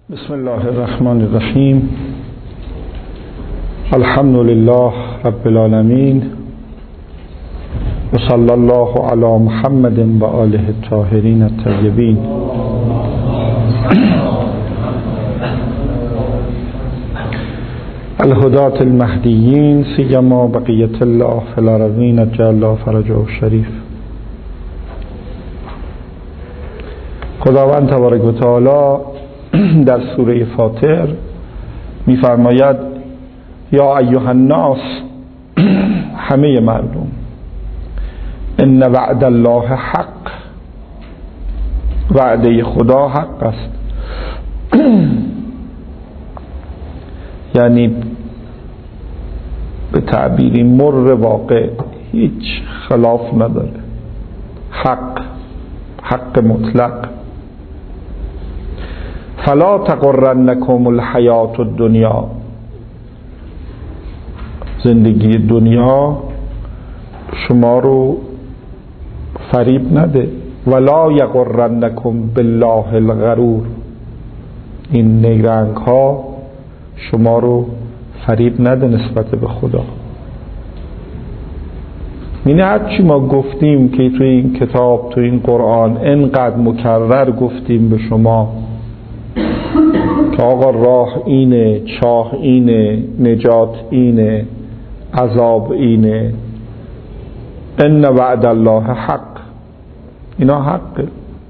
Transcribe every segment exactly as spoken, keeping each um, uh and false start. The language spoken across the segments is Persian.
بسم الله الرحمن الرحیم. الحمد لله رب العالمین و صلی الله علی محمد و آله الطاهرین الطیبین. الهداة المهدیین سیما بقیة الله فی الارضین عجل الله فرجه الشریف. خداوند تبارک و تعالی در سوره فاطر می‌فرماید یا ایها الناس، همه مردم، ان وعد الله حق، وعده خدا حق است. یعنی به تعبیری مر واقع، هیچ خلاف نداره، حق، حق مطلق. فلا تغرنکم الحیات الدنیا، زندگی دنیا شما رو فریب نده. ولا یغرنکم بالله الغرور، این نیرنگ ها شما رو فریب نده نسبت به خدا. یعنی هرچی ما گفتیم که توی این کتاب، توی این قرآن انقدر مکرر گفتیم به شما که آقا راه اینه، چاه اینه، نجات اینه، عذاب اینه، ان وعد الله حق، اینا حقه.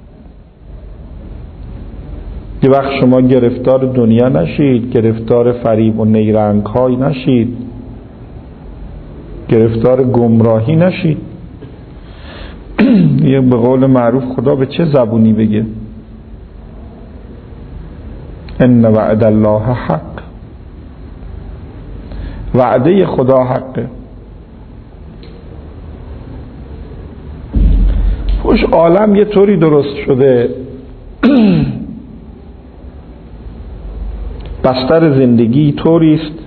یه وقت شما گرفتار دنیا نشید، گرفتار فریب و نیرنگ های نشید، گرفتار گمراهی نشید. یه به قول معروف خدا به چه زبونی بگه؟ ان وعد الله حق، وعده خدا حقه. خوش عالم یه طوری درست شده، بستر زندگی طوری است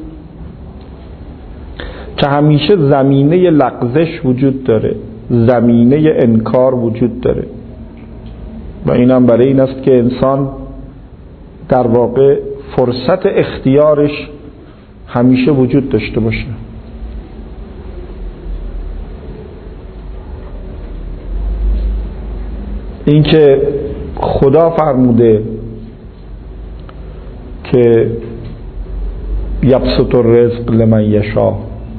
که همیشه زمینه لغزش وجود داره، زمینه انکار وجود داره، و اینم برای این است که انسان در واقع فرصت اختیارش همیشه وجود داشته باشه. این که خدا فرموده که یبسط الرزق لمن یشاء،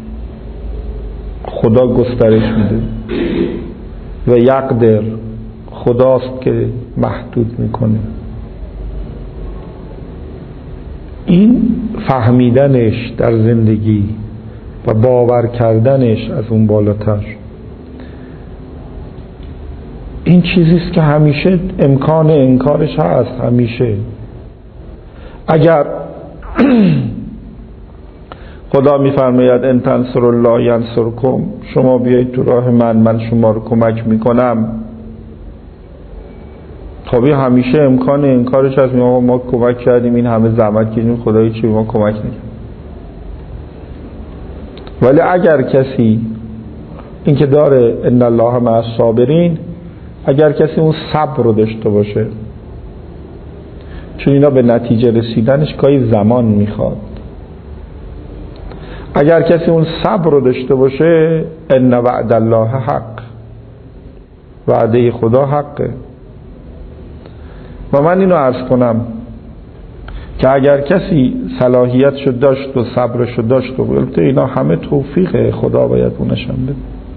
خدا گسترش میده، و یقدر، خداست که محدود میکنه. این فهمیدنش در زندگی و باور کردنش از اون بالاتر، این چیزیست که همیشه امکان انکارش هست. همیشه اگر خدا میفرماید ان تنصروا الله ینصرکم، شما بیایید تو راه من، من شما رو کمک میکنم، خب همیشه امکان انکارش هست. ما ما کمک کردیم، این همه زحمت کشیدیم، خدایی چی ما کمک نکرد. ولی اگر کسی این که داره ان الله مع الصابرین، اگر کسی اون صبر رو داشته باشه، چون اینا به نتیجه رسیدنش گاهی زمان میخواد، اگر کسی اون صبر رو داشته باشه، ان وعد الله حق، وعده خدا حقه. و من اینو عرض کنم که اگر کسی صلاحیتشو داشت و صبرشو داشت، و البته اینا همه توفیق خدا باید اونشم بده،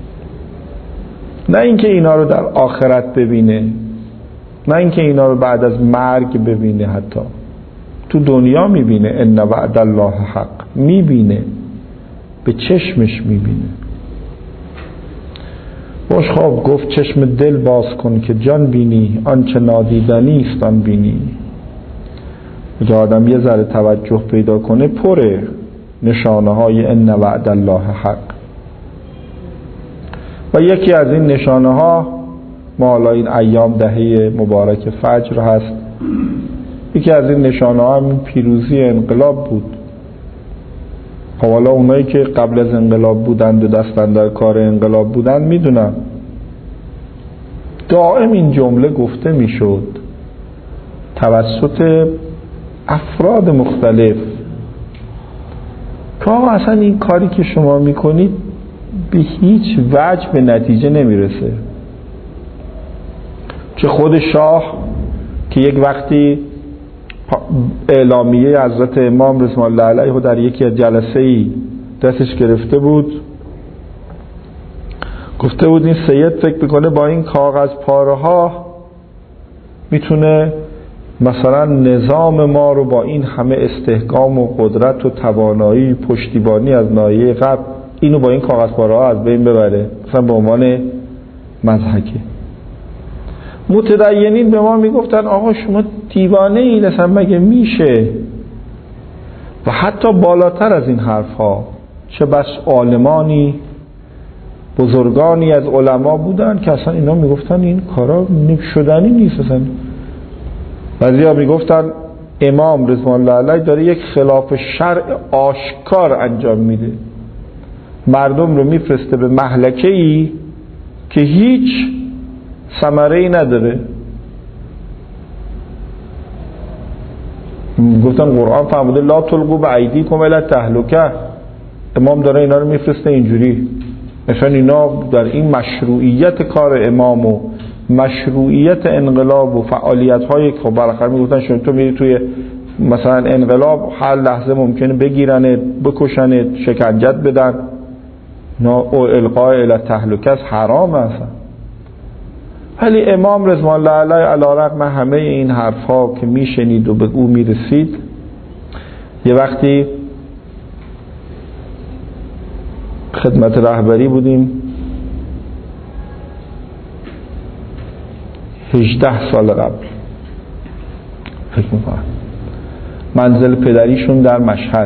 نه اینکه اینا رو در آخرت ببینه، نه اینکه اینا رو بعد از مرگ ببینه، حتی تو دنیا میبینه. ان وعد الله حق، میبینه، به چشمش میبینه. باش خواب گفت چشم دل باز کن که جان بینی، آنچه نادیدنی است آن بینی. اگه آدم یه ذره توجه پیدا کنه، پره نشانه های ان وعد الله حق. و یکی از این نشانه ها، ما حالا این ایام دهه مبارک فجر هست، یکی از این نشانه ها همین پیروزی انقلاب بود. حالا اونایی که قبل از انقلاب بودند و دستن در کار انقلاب بودند میدونن دائم این جمله گفته میشد توسط افراد مختلف که آقا اصلا این کاری که شما میکنید به هیچ وجه به نتیجه نمیرسه. چه خود شاه که یک وقتی اعلامیه حضرت امام رضوان الله علیه در یکی از جلسه‌ای دستش گرفته بود، گفته بود این سید فکر میکنه با این کاغذ پاره ها میتونه مثلا نظام ما رو با این همه استحکام و قدرت و توانایی پشتیبانی از ناحیه غرب اینو با این کاغذ پاره ها از بین ببره، مثلا به عنوان مضحکه. متدینین به ما میگفتن آقا شما دیوانه اید، اصلا مگه میشه؟ و حتی بالاتر از این حرف ها چه بس عالمانی بزرگانی از علما بودن که اصلا اینا میگفتن این کارا شدنی نیست. اصلا بعضیا میگفتن امام رضوان الله علیه داره یک خلاف شرع آشکار انجام میده، مردم رو میفرسته به مهلکه ای که هیچ ثمره ای نداره. گفتن قرآن فرموده لا تلقوا بایدیکم الی التهلکه، امام داره اینا رو میفرسته اینجوری. مثلا اینا در این مشروعیت کار امام و مشروعیت انقلاب و فعالیت های که بالاخره میگفتن شما تو میری توی مثلا انقلاب هر لحظه ممکنه بگیرنت بکشنت شکنجت بدن، نه القاء الی التهلکه حرام است. ولی امام رضوان الله علیه علی رغم همه این حرفا که میشنید و به او میرسید، یه وقتی خدمت رهبری بودیم، هجده سال قبل فکر میکنم، منزل پدریشون در مشهد.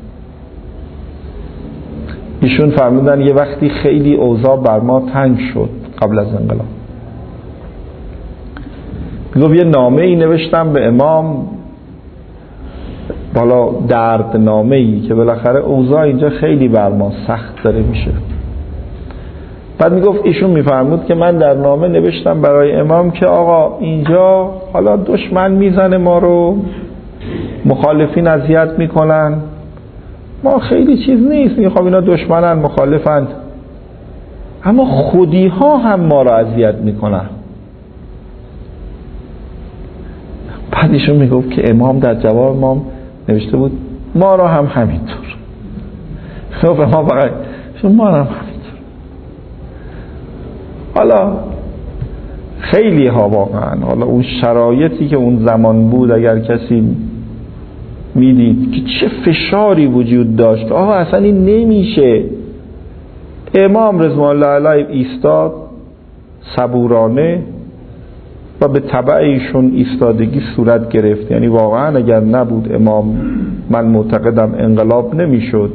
ایشون فرمودن یه وقتی خیلی اوضاع بر ما تنگ شد قبل از انقلاب، میگم یه نامه ای نوشتم به امام، بالا درد نامه ای که بالاخره اوضاع اینجا خیلی بر ما سخت داره میشه. بعد میگفت ایشون میفرمود که من در نامه نوشتم برای امام که آقا اینجا حالا دشمن میزنه ما رو، مخالفین اذیت میکنن، ما خیلی چیز نیست، میگه خب اینا دشمنن مخالفند، اما خودی ها هم ما رو اذیت میکنن. بعد ایشون میگفت که امام در جواب امام نوشته بود ما رو هم همینطور. خب امام فقط ما رو هم همینطور. حالا خیلی ها واقعا، حالا اون شرایطی که اون زمان بود اگر کسی میدید که چه فشاری وجود داشت، آها اصلا این نمیشه. امام رضوان الله علیه ایستاد صبورانه و به تبع ایشون ایستادگی صورت گرفت. یعنی واقعا اگر نبود امام، من معتقدم انقلاب نمیشد.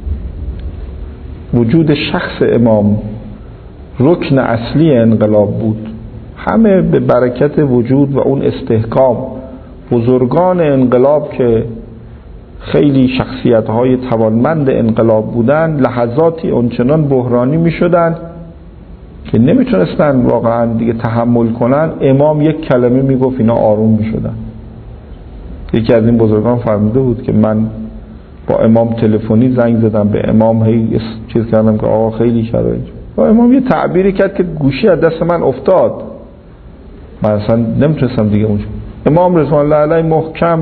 وجود شخص امام رکن اصلی انقلاب بود، همه به برکت وجود و اون استحکام. بزرگان انقلاب که خیلی شخصیت‌های توانمند انقلاب بودن، لحظاتی اونچنان بحرانی می‌شدن که نمیتونستن واقعا دیگه تحمل کنن. امام یک کلمه میگفت اینا آروم میشدن. یکی از این بزرگان فرموده بود که من با امام تلفنی زنگ زدم به امام، هی چیز کردم که آقا خیلی شرایط، و امام یه تعبیری کرد که گوشی از دست من افتاد، من اصلا نمیتونستم دیگه اونجا. امام رضوان الله علیه محکم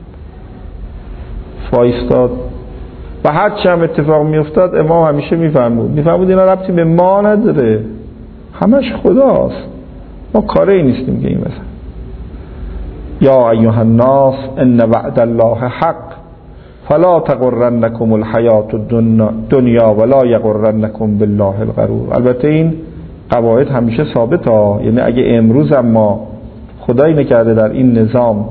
فایستاد و هر چه هم اتفاق میافتاد امام همیشه میفرمود میفرمود اینا ربطی به ما نداره، همش خداست، ما کاری نیستیم که این مثلا یا ایها الناس ان وعد الله حق فلا تغرنکم الحیات الدنیا ولا یغرنکم بالله الغرور. البته این قواعد همیشه ثابته ها، یعنی اگه امروز ما خدایی نکرده در این نظام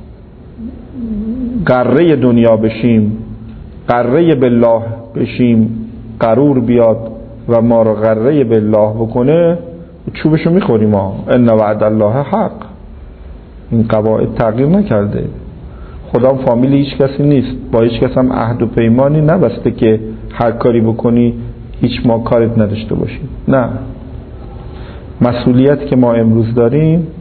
غره دنیا بشیم، غره بالله بشیم، غرور بیاد و ما رو غره بالله بکنه، چوبشو میخوریم ما. ان وعد الله حق، این قواعد تغییر نکرده. خدا فامیل هیچ کسی نیست، با هیچ کس هم عهد و پیمانی نبسته که هر کاری بکنی هیچ ما کارت نداشته باشیم. نه، مسئولیت که ما امروز داریم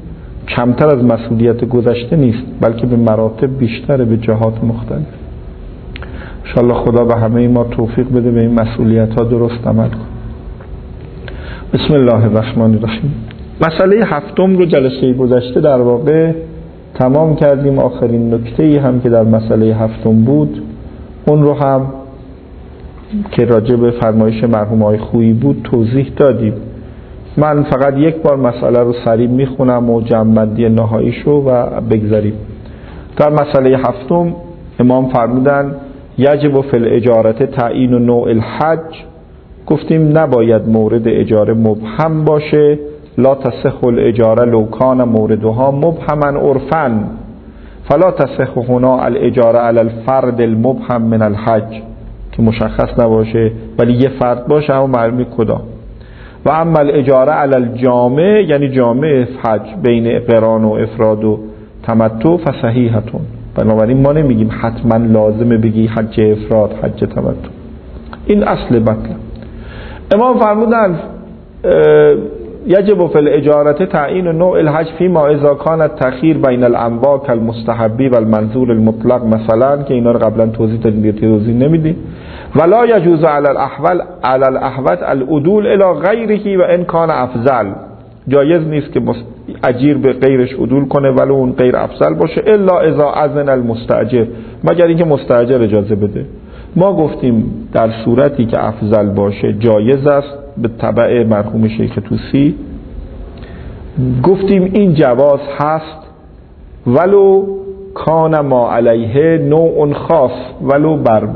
کمتر از مسئولیت گذشته نیست، بلکه به مراتب بیشتره، به جهات مختلف. انشاءالله خدا به همه ما توفیق بده به این مسئولیت ها درست عمل کنیم. بسم الله الرحمن الرحیم. مسئله هفتم رو جلسه گذشته در واقع تمام کردیم. آخرین نکته‌ای هم که در مسئله هفتم بود اون رو هم که راجع به فرمایش مرحوم آقای خویی بود توضیح دادیم. من فقط یک بار مسئله رو سریع میخونم و جمع‌بندی نهاییشو و بگذاریم. در مسئله هفتم امام فرمودن یجب فی الاجارة تعیین نوع الحج. گفتیم نباید مورد اجاره مبهم باشه. لا تصح الاجاره لو کان موردها مبهما عرفا فلا تصح هنا الاجاره علی الفرد المبهم من الحج، که مشخص نباشه ولی یه فرد باشه اما معلوم کدام. و اما الاجاره علی الجامع، یعنی جامع حج بین قران و افراد و تمتع، فصحیحتون. بنابراین ما نمیگیم حتما لازمه بگی حج افراد حج تمتع. این اصل مطلب. امام فرمودن یجب فی الاجاره تعیین نوع الحج فیما اذا کان التأخیر بین الانواع کالمستحبی و المنظور المطلق، مثلا که اینا رو قبلا توضیح دادیم، توضیح نمیدیم. ولا یجوز علی الاحوال علی الاحوط العدول الی غیره و ان کان افضل. جایز نیست که اجیر به غیرش عدول کنه ولو اون غیر افضل باشه، الا اذا اذن المستاجر، مگر اینکه مستاجر اجازه بده. ما گفتیم در صورتی که افضل باشه جایز است به تبع مرحوم شیخ طوسی. گفتیم این جواز هست ولو کان ما علیه نوع خاص، ولو بر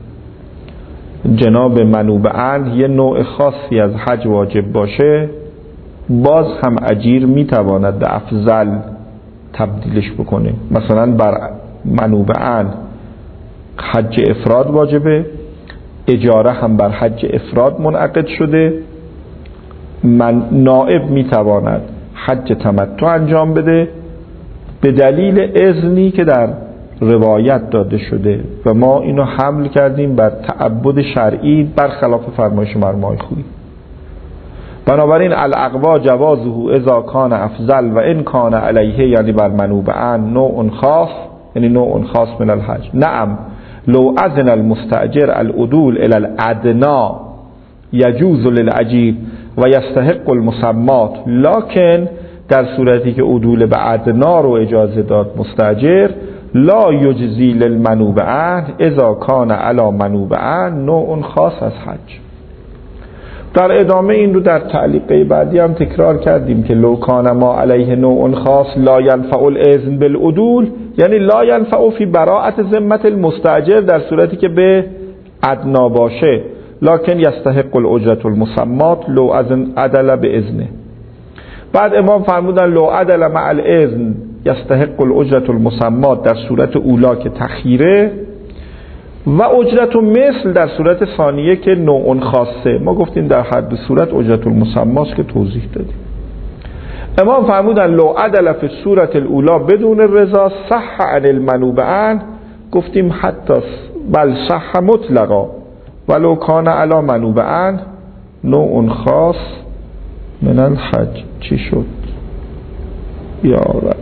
جناب منوبعن یه نوع خاصی از حج واجب باشه، باز هم اجیر میتواند به افضل تبدیلش بکنه. مثلا بر منوبعن حج افراد واجبه، اجاره هم بر حج افراد منعقد شده، من نائب میتواند حج تمتع انجام بده به دلیل اذنی که در روایت داده شده و ما اینو حمل کردیم بر تعبد شرعی برخلاف فرمایش مرحوم آقای خویی. بنابراین الاقوا جوازه اذا کان افضل و ان کان علیه، یعنی بر منوبعن نوع خاص، یعنی نوع خاص من الحج. نعم لو اذن المستاجر العدول الى الادنا یجوز للاجیر و یستحق المسمات، لکن در صورتی که عدول به ادنا رو اجازه داد مستاجر، لا یجزی للمنوبعن اذا کان علی منوبعن نوع خاص از حج. در ادامه این رو در تعلیقه بعدی هم تکرار کردیم که لو کان ما علیه نوع خاص لا ینفع الاذن بالعدول، یعنی لا ینفع فی براءت ذمت المستاجر، در صورتی که به ادنا باشه، لکن یستحق الاجرة المسمات لو اذن عدل به اذنه. بعد امام فرمودن لو عدل مع الاذن یستحق الاجرة المسمات در صورت اولا که تخیره، و اجرت مثل در صورت ثانیه که نوع خاصه. ما گفتیم در هر دو صورت اجرت المسماست که توضیح دادیم. امام فرمودن لو عدل فی صورت الاولا بدون رضا صح عن المنوبعن، گفتیم حتی بل صح مطلقا ولو کان علی منوبعن نوع خاص من الحج. چی شد یا رب؟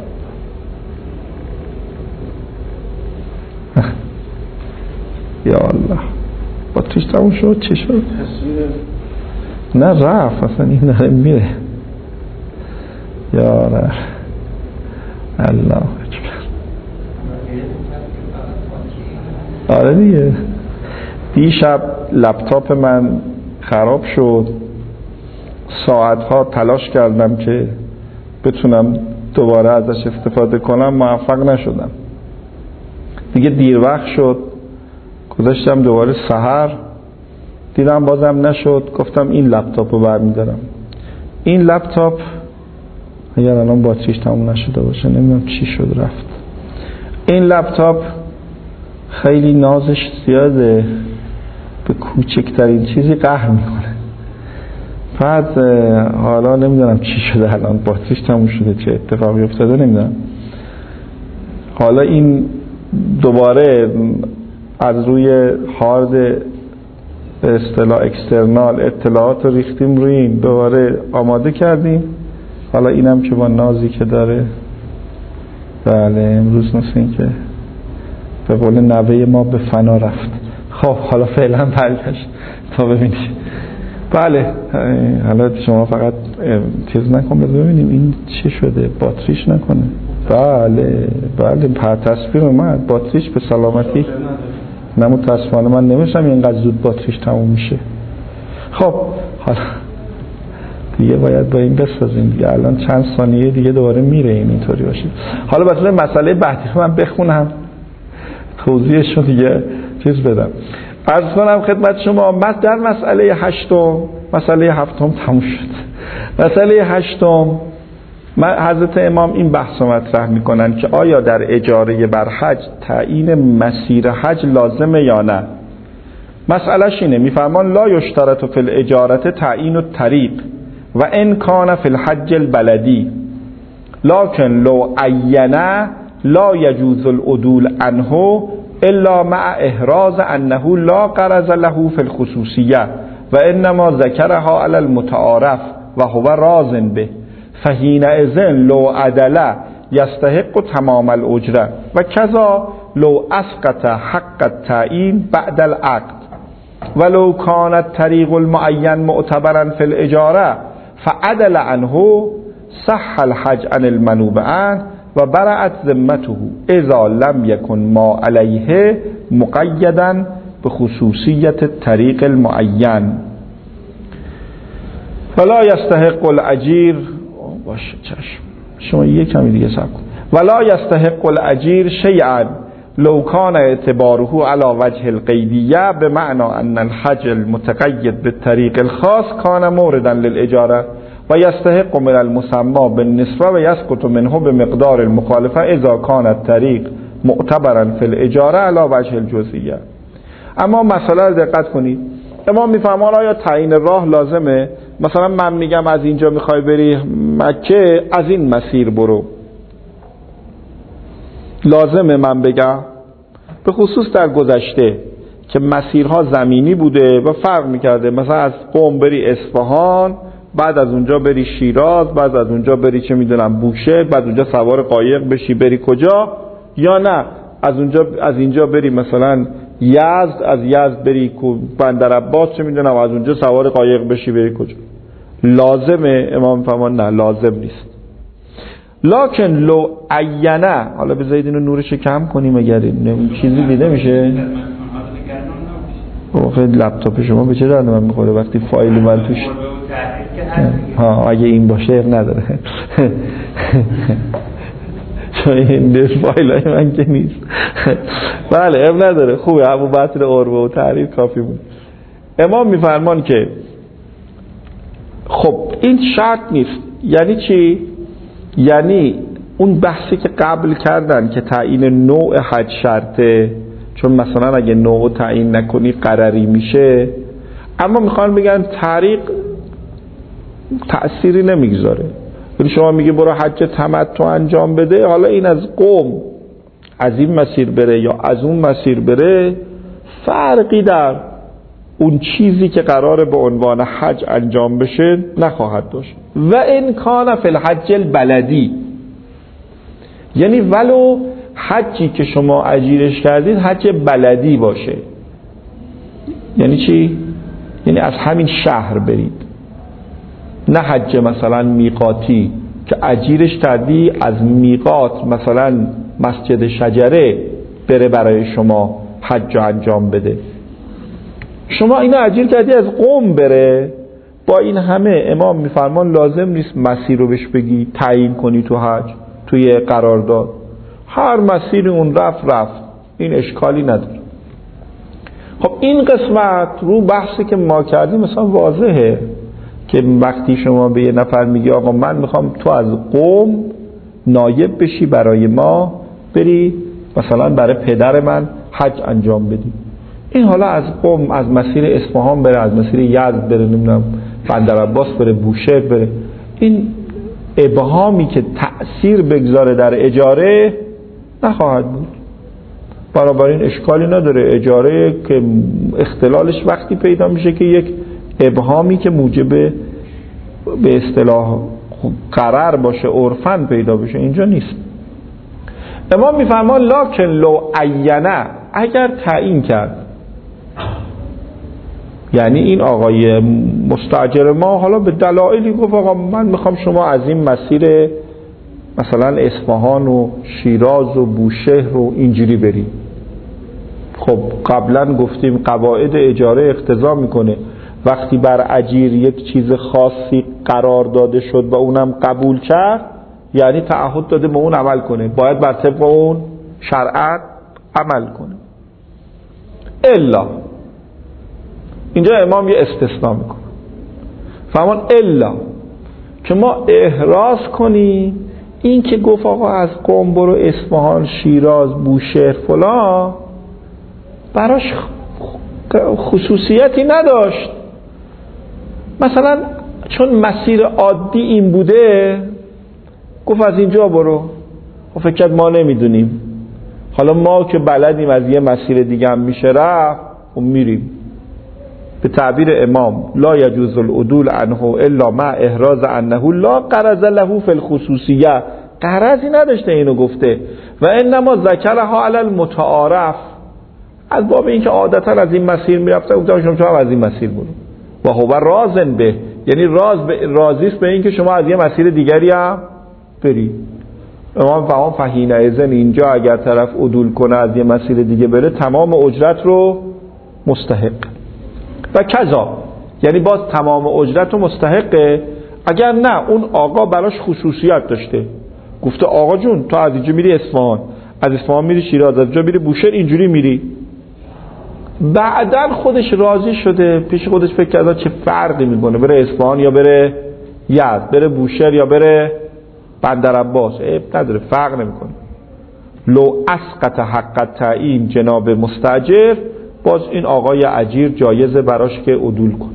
یا الله با توش تموم شد. چی شد؟ نه رفت اصلا، این داره میره. یا رب الله اکبر. آره دیگه دیشب لپتاپ من خراب شد، ساعتها تلاش کردم که بتونم دوباره ازش استفاده کنم، موفق نشدم. دیگه دیر وقت شد، گذاشتم دوباره سحر دیدم بازم نشد، گفتم این لپتاپ رو برمیدارم. این لپتاپ اگر الان باتریش تموم نشده باشه نمیدونم چی شد رفت. این لپتاپ خیلی نازش زیاده، به کوچکترین چیزی قهر میکنه. بعد حالا نمیدونم چی شده، الان باتریش تموم شده، چه اتفاقی افتاده نمیدونم. حالا این دوباره از روی هارد به اصطلاح اکسترنال اطلاعات رو ریختیم روی این، دوباره آماده کردیم حالا اینم که با نازی که داره، بله امروز مثل این که به قول نوه ما به فنا رفت. خب حالا فعلا برگشت تا ببینید. بله حالا شما فقط چیز نکن ببینیم این چی شده، باتریش نکنه. بله بله پر تصویر اومد، باتریش به سلامتی. نه متاسفانه من نمیشم اینقدر زود باتریش تموم میشه. خب حالا دیگه باید با این بسازیم دیگه، الان چند ثانیه دیگه دوباره میره این اینطوری باشه. حالا مثلا مسئله بحثی من بخونم توضیحش رو دیگه چیز بدم. عرض کنم خدمت شما در مسئله هشتم، مسئله هفتم تموم شد. مسئله هشتم حضرت امام این بحث رو مطرح میکنن که آیا در اجاره بر حج تعیین مسیر حج لازمه یا نه. مسئلهش اینه، میفرمان لا یشترط فی الاجارت تعیین الطریق و ان کان فی الحج البلدی لکن لو عینه لا یجوز العدول عنه الا مع احراز انه لا غرض له فی الخصوصیه و انما ذکرها علی المتعارف و هو راض به فحینئذ لو عدل یستحق تمام الاجره و کذا لو اسقط حق التعیین بعد العقد ولو کان الطریق المعین معتبرا فی الاجاره فعدل عنه صح الحج عن المنوب عنه و برأت ذمته اذا لم یکن ما علیه مقیدا به خصوصیت الطریق المعین ولا یستحق الاجیر باشه چشم شما یک کمی دیگه صبر کن ولا یستحق الاجیر شیئا لو کان اعتباره على وجه القیدیه بمعنى ان الحج المتقید بالطریق الخاص کان موردا للاجاره و یستحق من المسمى بالنسبه و یسقط منه بمقدار المخالفه اذا کان الطریق معتبرا فی الاجاره على وجه الجزئیه. اما مسئله رو دقت کنید، امام میفهمان آیا تعیین راه لازمه؟ مثلا من میگم از اینجا میخوای بری مکه از این مسیر برو، لازمه من بگم؟ به خصوص در گذشته که مسیرها زمینی بوده و فرق میکرده، مثلا از قم بری اصفهان، بعد از اونجا بری شیراز، بعد از اونجا بری چه میدونم بوشهر، بعد اونجا سوار قایق بشی بری کجا، یا نه از اونجا از اینجا بری مثلا یزد، از یزد بری بندر عباس چه میدونم از اونجا سوار قایق بشی بری کجا. لازمه؟ امام فرمان نه لازم نیست. لکن لو عینه، حالا بذارید اینو نورش کم کنیم اگر این چیزی دیده میشه. خب لپتاپ شما به چه درد من میخوره وقتی فایل من توش ها اگه این باشه اب نداره چون این فایل های من که نیست. بله اب نداره، خوبه همون بطر عربه و تعریف کافی بود. امام میفرمان که خب این شرط نیست. یعنی چی؟ یعنی اون بحثی که قبل کردن که تعیین نوع حج شرطه، چون مثلا اگه نوع تعیین نکنی قراری میشه، اما میخوان بگن طریق تأثیری نمیگذاره. یعنی شما میگه برو حج تمتع انجام بده، حالا این از قم از این مسیر بره یا از اون مسیر بره فرقی در اون چیزی که قراره به عنوان حج انجام بشه نخواهد داشت. و ان کان فی الحج البلدی، یعنی ولو حجی که شما اجیرش کردید حج بلدی باشه. یعنی چی؟ یعنی از همین شهر برید، نه حج مثلا میقاتی که اجیرش کردی از میقات مثلا مسجد شجره بره برای شما حج انجام بده. شما اینو اجیر کردی از قم بره. با این همه امام میفرمان لازم نیست مسیر رو بهش بگی تعیین کنی تو حج توی قرارداد، هر مسیر اون رفت رفت، این اشکالی نداره. خب این قسمت رو بحثی که ما کردیم مثلا واضحه که وقتی شما به یه نفر میگی آقا من میخوام تو از قم نایب بشی برای ما بری مثلا برای پدر من حج انجام بدی، این حالا از قم از مسیر اصفهان بره، از مسیر یزد بره، نمیدونم بندر عباس بره، بوشهر بره، این ابهامی که تأثیر بگذاره در اجاره نخواهد بود. بنابراین اشکالی نداره. اجاره که اختلالش وقتی پیدا میشه که یک ابهامی که موجب به اصطلاح قرار باشه عرفاً پیدا بشه، اینجا نیست. امام میفرمان لکن لو عینه، اگر تعیین کرد، یعنی این آقای مستاجر ما حالا به دلایلی گفت آقا من میخوام شما از این مسیر مثلا اصفهان و شیراز و بوشهر و اینجوری بریم. خب قبلا گفتیم قواعد اجاره اقتضا میکنه وقتی بر اجیر یک چیز خاصی قرار داده شد و اونم قبول کرد، یعنی تعهد داده به اون عمل کنه، باید بر طبق اون شرعت عمل کنه. الا اینجا امام یه استثناء میکنه، فرمان الا که ما احراز کنیم این که گفت آقا از قم برو اصفهان شیراز بوشهر فلان، براش خصوصیتی نداشت، مثلا چون مسیر عادی این بوده گفت از اینجا برو. خب فکر کرد ما نمیدونیم، حالا ما که بلدیم از یه مسیر دیگه هم میشه رفت و میریم. به تعبیر امام لا یجوز العدول عنه الا مع احراز انه لا غرض له فی الخصوصیه، غرضی نداشته اینو گفته، و انما ذکرها علی المتعارف، از باب اینکه عادتا از این مسیر میرفته گفتم شما تو هم از این مسیر برو، و هو رازن به، یعنی راز به رازیست به اینکه شما از یه مسیر دیگری هم بری. امام فهم فهین ازن اینجا اگر طرف عدول کنه از یه مسیر دیگه بره تمام اجرت رو مستحق، و کذا یعنی باز تمام اجرت رو مستحقه اگر نه اون آقا براش خصوصیت داشته، گفته آقا جون تو از اینجا میری اصفهان، از اصفهان میری شیراز، از اینجا میری بوشهر، اینجوری میری. بعدن خودش راضی شده، پیش خودش فکر کرده چه فرقی میکنه بره اصفهان یا بره یزد، بره بوشهر یا بره بندرعباس، عیب نداره، فرق نمیکنه. لو اسقط حق التعیین جناب مستاجر، باز این آقای اجیر جایزه براش که عدول کنه.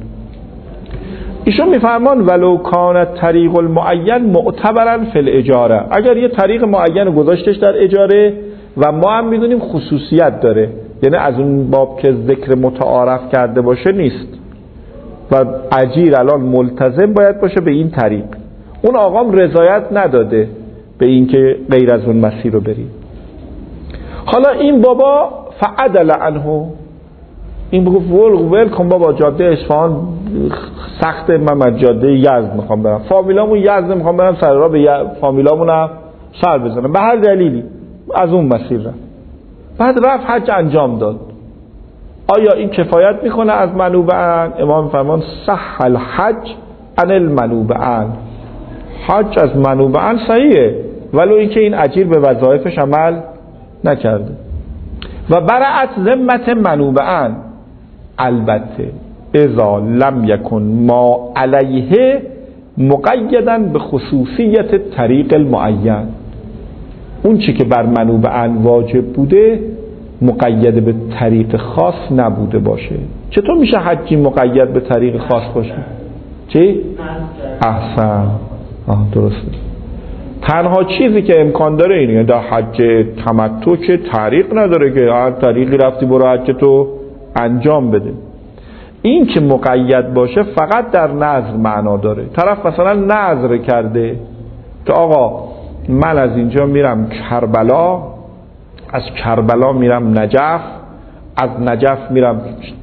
ایشون میفرمان ولو کان طریق المعین معتبرا فی الاجاره، اگر یه طریق معین گذاشتش در اجاره و ما هم میدونیم خصوصیت داره، یعنی از اون باب که ذکر متعارف کرده باشه نیست و اجیر الان ملتزم باید باشه به این طریق، اون آقام رضایت نداده به این که غیر از اون مسیر رو بریم. حالا این بابا فعدل عنه، این بگو ول ول کن بابا جاده اصفهان سخت، من جاده یزد میخوام برم، فامیلامون یزد میخوام برم سر راه به فامیلامونم سر بزنم به هر دلیلی، از اون مسیر رفت، بعد رفت حج انجام داد. آیا این کفایت میکنه از منوبعن؟ امام فرمان صح الحج عن المنوبعن، حج از منوبعن صحیحه ولو اینکه این اجیر به وظایفش عمل نکرده. و برعت ذمت منوبعن، البته اذا لم یکن ما علیه مقیدا به خصوصیت طریق المعین، اون چی که بر منوبعن واجب بوده مقید به طریق خاص نبوده باشه. چطور میشه حجی مقید به طریق خاص باشه؟ چی؟ احسن، آه درسته. تنها چیزی که امکان داره اینه در حج تمتع که طریق نداره که هر طریقی رفتی برو حج تو انجام بده. این که مقید باشه فقط در نذر معنا داره. طرف مثلا نذر کرده که آقا من از اینجا میرم کربلا، از کربلا میرم نجف، از نجف میرم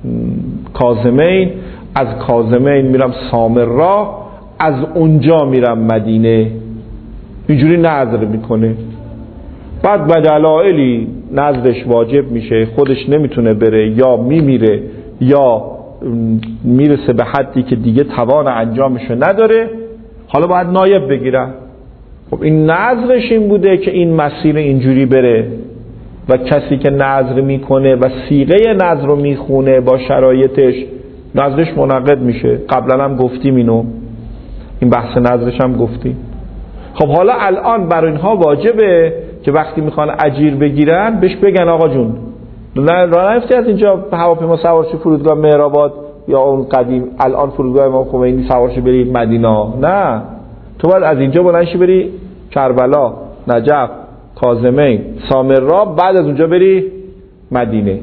کاظمین، از کاظمین میرم سامرا، از اونجا میرم مدینه، اینجوری نذر میکنه. بعد به دلایلی نذرش واجب میشه، خودش نمیتونه بره یا میمیره یا میرسه به حدی که دیگه توان انجامشو نداره، حالا باید نایب بگیرن. خب این نذرش این بوده که این مسیر اینجوری بره و کسی که نذر میکنه و صیغه نذر رو میخونه با شرایطش، نذرش منعقد میشه. قبلا هم گفتیم اینو، این بحث نذرش هم گفتیم. خب حالا الان بر اینها واجبه که وقتی میخوان اجیر بگیرن بهش بگن آقا جون راه نفتی از اینجا هواپیما سوار شو فرودگاه مهرآباد یا اون قدیم الان فرودگاه امام خمینی سوار شو بری مدینه، نه، تو باید از اینجا بلند شی بری کربلا، نجف، کاظمین، سامرا، بعد از اونجا بری مدینه.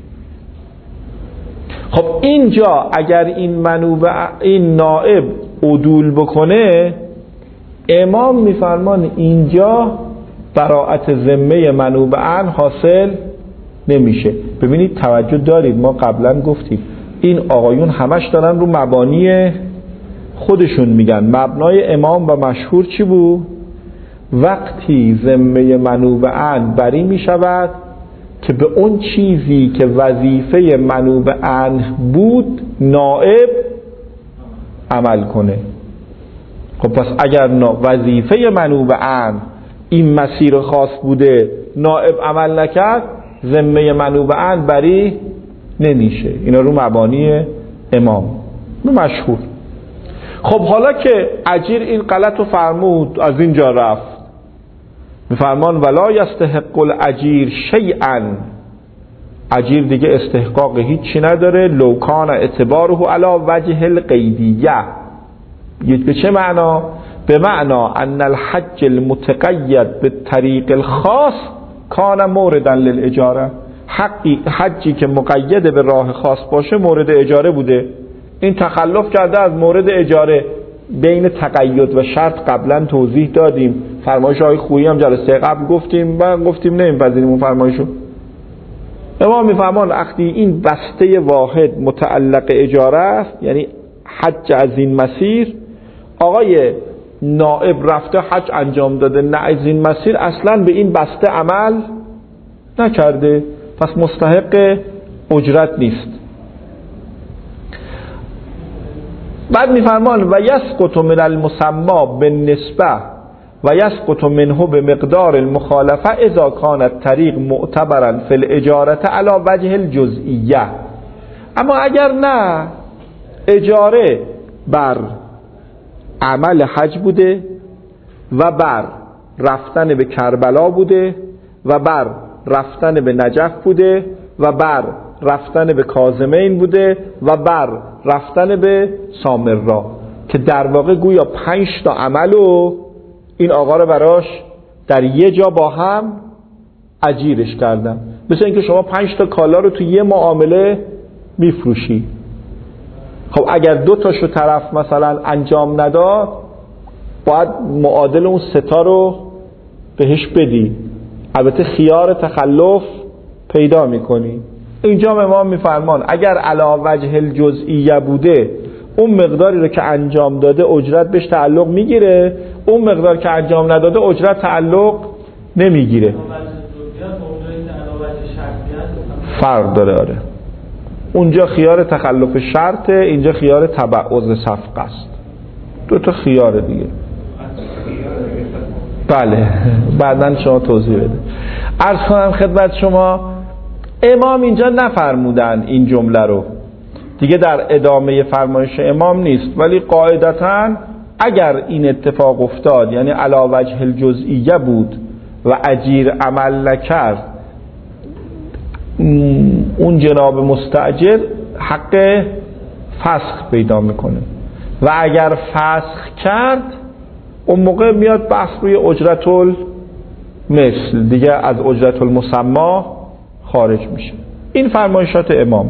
خب اینجا اگر این منوب این نائب عدول بکنه، امام میفرمان اینجا براءت ذمه منوب عنه حاصل نمیشه. ببینید توجه دارید، ما قبلا گفتیم این آقایون همش دارن رو مبانی خودشون میگن. مبنای امام و مشهور چی بود؟ وقتی ذمه منوب عنه بری میشود که به اون چیزی که وظیفه منوب عنه بود نائب عمل کنه. خب پس اگر وظیفه منوب عنه این مسیر خاص بوده نائب عمل نکرد، ذمه منوب عنه بری نمیشه. اینا رو مبانی امام رو مشهور. خب حالا که اجیر این غلط رو فرمود، از اینجا رفت میفرمان ولا یستحق الاجیر شیئا، اجیر دیگه استحقاق هیچی نداره. لو کان اعتباره علی وجه القیدیه. به چه معنا؟ به معنا ان الحج المتقید به طریق الخاص کان موردا للاجاره. حقی حجی که مقید به راه خاص باشه مورد اجاره بوده. این تخلف کرده از مورد اجاره. بین تقید و شرط قبلا توضیح دادیم. فرمایش های خویی هم جلسه قبل گفتیم و گفتیم نمیپذیریم اون فرمایشو. امام میفرمان وقتی این بسته واحد متعلق اجاره است، یعنی حج از این مسیر، آقای نائب رفته حج انجام داده، نه از این مسیر اصلا به این بسته عمل نکرده، پس مستحق اجرت نیست. بعد میفرمان و یسقط من المسمى بالنسبه و یسقط منه به مقدار المخالفه اذا کان الطریق معتبرا فی الاجاره علی وجه الجزئیه. اما اگر نه اجاره بر عمل حج بوده و بر رفتن به کربلا بوده و بر رفتن به نجف بوده و بر رفتن به کاظمین بوده و بر رفتن به سامرا، که در واقع گویا پنج تا عمل و این آقا رو براش در یه جا با هم اجیرش کردن. مثل اینکه شما پنج تا کالا رو تو یه معامله میفروشی. خب اگر دو تاشو طرف مثلا انجام نداد، باید معادل اون سه تا رو بهش بدی. البته خیار تخلف پیدا میکنی. اینجا امام میفرمان اگر علی وجه الجزئیه بوده، اون مقداری رو که انجام داده اجرت بهش تعلق میگیره، اون مقدار که انجام نداده اجرت تعلق نمیگیره. فرق داره. آره اونجا خیار تخلف شرطه، اینجا خیار تبعض صفقه است. دو تا خیار دیگه. بله بعداً شما توضیح بده. عرض کنم خدمت شما امام اینجا نفرمودن این جمله رو، دیگه در ادامه فرمایش امام نیست، ولی قاعدتاً اگر این اتفاق افتاد، یعنی علی وجه الجزئیه بود و اجیر عمل نکرد، اون جناب مستاجر حق فسخ پیدا میکنه و اگر فسخ کرد اون موقع میاد بحث روی اجرت المثل، دیگه از اجرت المسمى خارج میشه. این فرمایشات امام.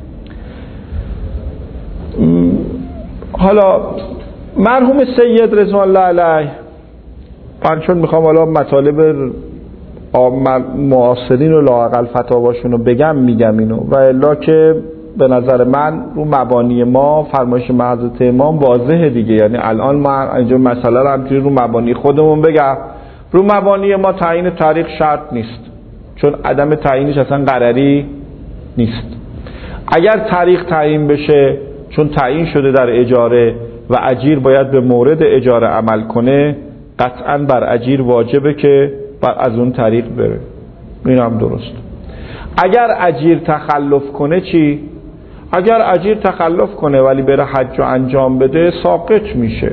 حالا مرحوم سید رضوان الله علیه، من چون میخوام حالا مطالب معاصرین و لااقل فتاواشون رو بگم میگم اینو، و الا که به نظر من رو مبانی ما فرمایش حضرت امام واضحه دیگه. یعنی الان ما اینجا مسئله رو همچنین رو مبانی خودمون بگم. رو مبانی ما تعیین طریق شرط نیست، چون عدم تعیینش اصلا قراری نیست. اگر طریق تعیین بشه، چون تعیین شده در اجاره و اجیر باید به مورد اجاره عمل کنه، قطعا بر اجیر واجبه که بر از اون طریق بره. این هم درست. اگر اجیر تخلف کنه چی؟ اگر اجیر تخلف کنه ولی بره حج رو انجام بده، ساقط میشه،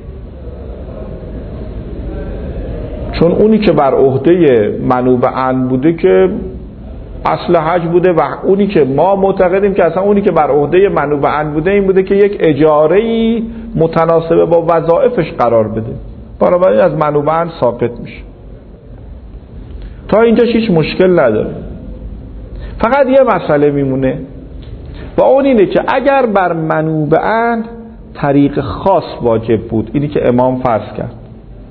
چون اونی که بر عهده منوب عنه بوده که اصل حج بوده و اونی که ما معتقدیم که اصلا اونی که بر عهده منوب عنه بوده این بوده که یک اجاره‌ای متناسب با وظایفش قرار بده، بنابراین از منوب عنه ساقط میشه. تا اینجا هیچ مشکل نداره. فقط یه مسئله میمونه و اون اینه که اگر بر منوب عنه طریق خاص واجب بود، اینی که امام فرض کرد،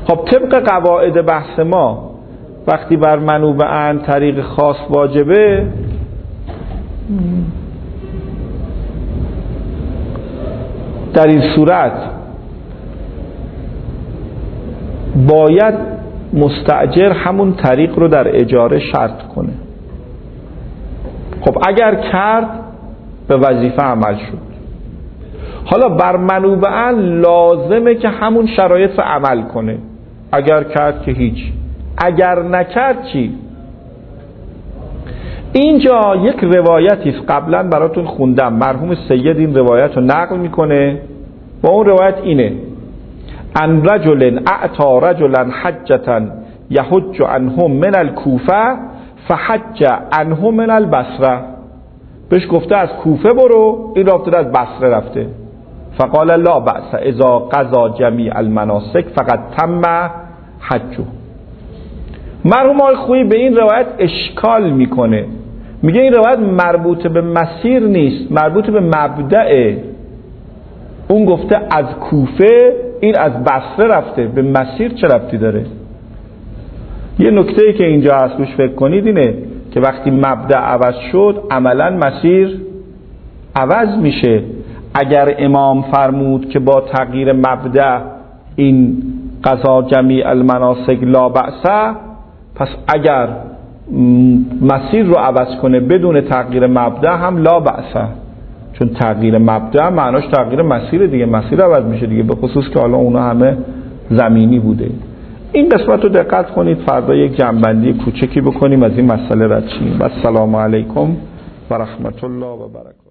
خب طبق قواعد بحث ما وقتی بر منوبه‌اند طریق خاص واجبه، در این صورت باید مستأجر همون طریق رو در اجاره شرط کنه. خب اگر کرد به وظیفه عمل شد. حالا بر منوبه‌اند لازمه که همون شرایط رو عمل کنه. اگر کرد که هیچ، اگر نکرد چی؟ اینجا یک روایتی است قبلا براتون خوندم، مرحوم سید این روایت رو نقل میکنه. با اون روایت اینه: ان رجل اعطى رجلا حجة یحج عنه من الکوفه فحج عنه من البصره. بهش گفته از کوفه برو، این رفته از بصره رفته. فقال لا بأس اذا قضى جمیع المناسک فقد تم حجه. مرحوم آقای خویی به این روایت اشکال میکنه، میگه این روایت مربوط به مسیر نیست، مربوط به مبدأ. اون گفته از کوفه، این از بصره رفته، به مسیر چه ربطی داره؟ یه نکته‌ای که اینجا هست روش فکر کنید اینه که وقتی مبدأ عوض شد عملا مسیر عوض میشه. اگر امام فرمود که با تغییر مبدأ این قضا جمیع المناسک لا بأس، پس اگر مسیر رو عوض کنه بدون تغییر مبدأ هم لا بأس، چون تغییر مبدأ معناش تغییر مسیر دیگه، مسیر عوض میشه دیگه، به خصوص که حالا اونا همه زمینی بوده. این قسمت رو دقت کنید، فردا یک جنبندی کوچکی بکنیم از این مسئله رد شیم. و السلام علیکم و رحمت الله و برکاته.